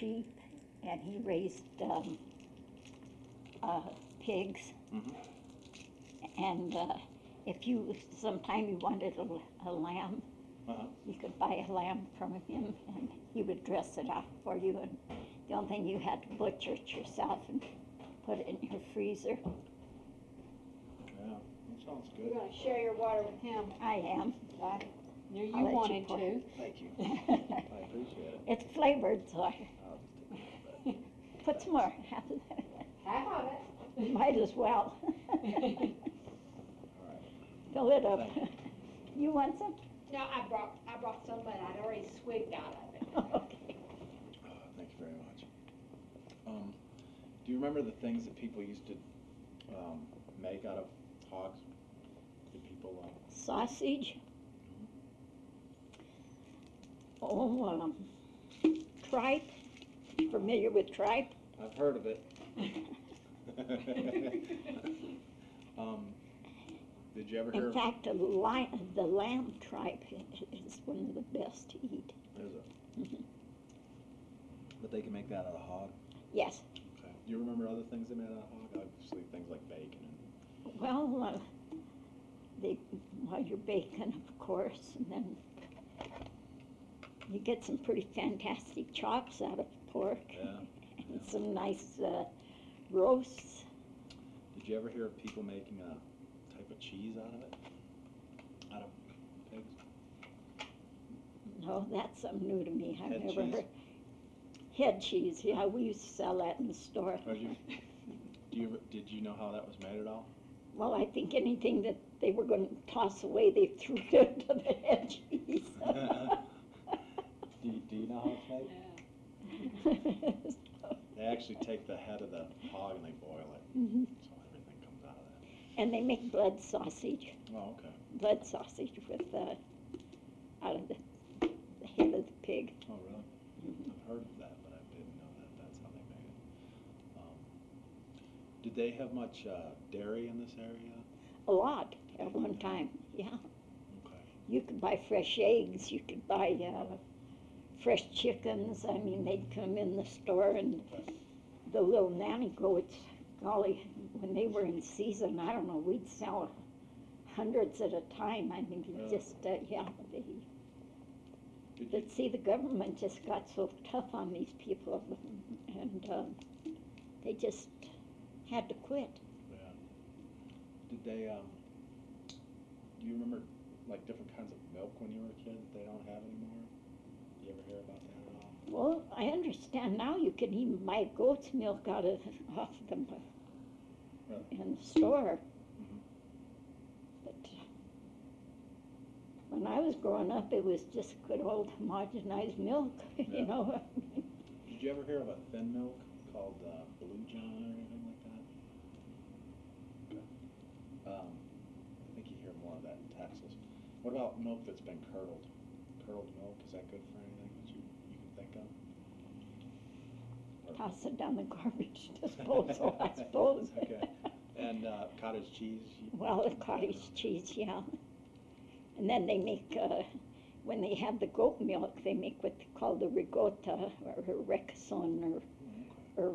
sheep, and he raised pigs. And if you sometime you wanted a lamb, you could buy a lamb from him, and he would dress it up for you. And the only thing you had to butcher it yourself and put it in your freezer. Yeah, that sounds You're good. gonna share your water with him. I am. I knew you I'll let you wanted pour. to. Thank you. I appreciate it. It's flavored, so I I'll just take a little bit. put some more. Half of it. Might as well. All right. Fill it up. Thank You want some? No, I brought some, but I'd already swigged out of it. Okay. Thank you very much. Do you remember the things that people used to make out of hogs? Did people? Sausage. Oh, tripe. Familiar with tripe? I've heard of it. Did you ever hear? In fact, the lamb tripe is one of the best to eat. Is it? But they can make that out of hog. Yes. Okay. Do you remember other things they made out of hog? Obviously, things like bacon. Well, your bacon, of course, and then you get some pretty fantastic chops out of pork, Yeah. and some nice roasts. Did you ever hear of people making a type of cheese out of it? Out of pigs? No, that's something new to me. I've Head never cheese? heard. Head cheese, yeah, we used to sell that in the store. Did you know how that was made at all? Well, I think anything that they were going to toss away, they threw it into the head cheese. Do you know how it's made? They actually take the head of the hog and they boil it, Mhm. so everything comes out of that. And they make blood sausage. Oh, okay. Blood sausage with out of the head of the pig. Oh, really? I've heard of that, but I didn't know that that's how they made it. Did they have much dairy in this area? A lot at one time, yeah. Okay. You could buy fresh eggs, you could buy fresh chickens. I mean, they'd come in the store, and Okay. the little nanny goats, golly, when they were in season, I don't know, we'd sell hundreds at a time. I mean, Really? just, yeah, Did you, but see, the government just got so tough on these people, and they just had to quit. yeah. Did they, do you remember like different kinds of milk when you were a kid that they don't have anymore? Do you ever hear about that at all? Well, I understand now you can even buy goat's milk off them Really? in the store. Mhm. But when I was growing up, it was just good old homogenized milk, Yeah. you know. Did you ever hear of a thin milk called Blue John or anything like that? Okay. I think you hear more of that in Texas. What about milk that's been curdled? Curdled milk, is that good for anything that you can think of? Or- Toss it down the garbage disposal, I suppose. Okay. And cottage cheese? Well, the cottage cheese, yeah. And then they make, when they have the goat milk, they make what they call the ricotta or Requesón or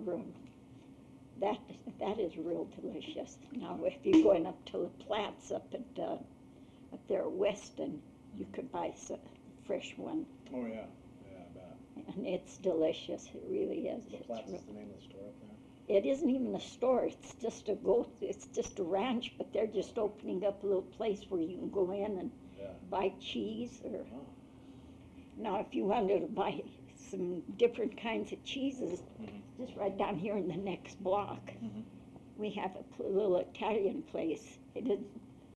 that is real delicious. Now, if you're going up to La Platts up there at Weston, you could buy some fresh one, Oh, yeah. Yeah, I bet. and it's delicious. It really is. La It's Platts real- is the name of the store up there? It isn't even a store. It's just a goat. It's just a ranch, but they're just opening up a little place where you can go in and Yeah. buy cheese. Or Oh. now, if you wanted to buy some different kinds of cheeses, Mhm. just right down here in the next block, Mhm. we have a little Italian place. It is